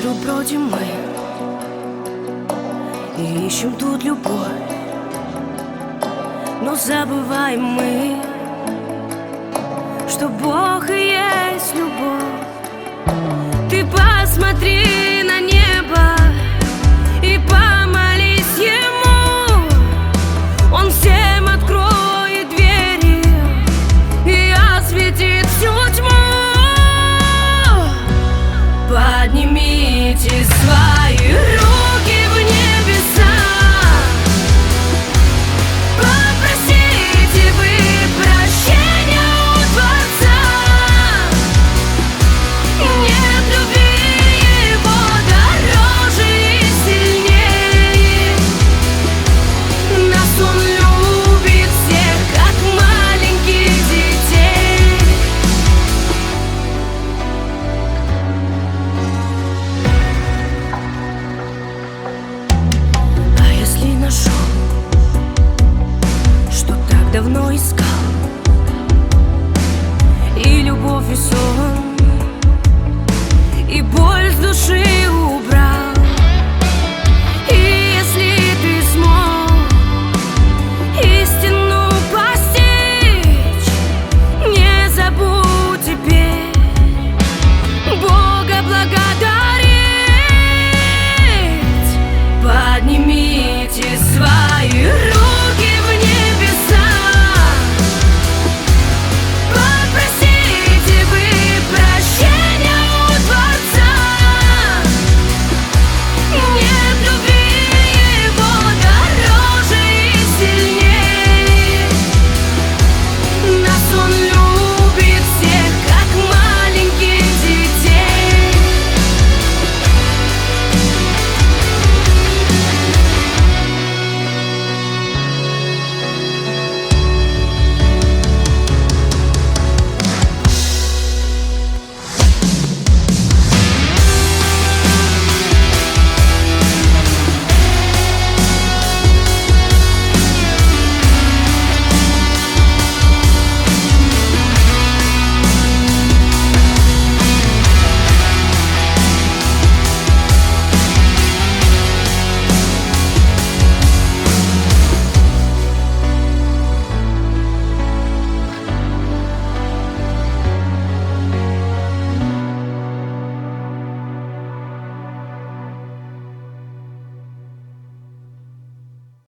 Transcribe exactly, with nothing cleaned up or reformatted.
миру бродим мы и ищем тут любовь, но забываем мы, что Бог и есть любовь. Ты посмотри на небо и помолись Ему, Он всем откроет двери и осветит всю тьму. Поднимите свои руки в небеса, попросите вы прощения у Творца. Нет любви Его дороже и сильнее. Нас Он любит всех, как маленьких детей. А если нашел, что так давно искал,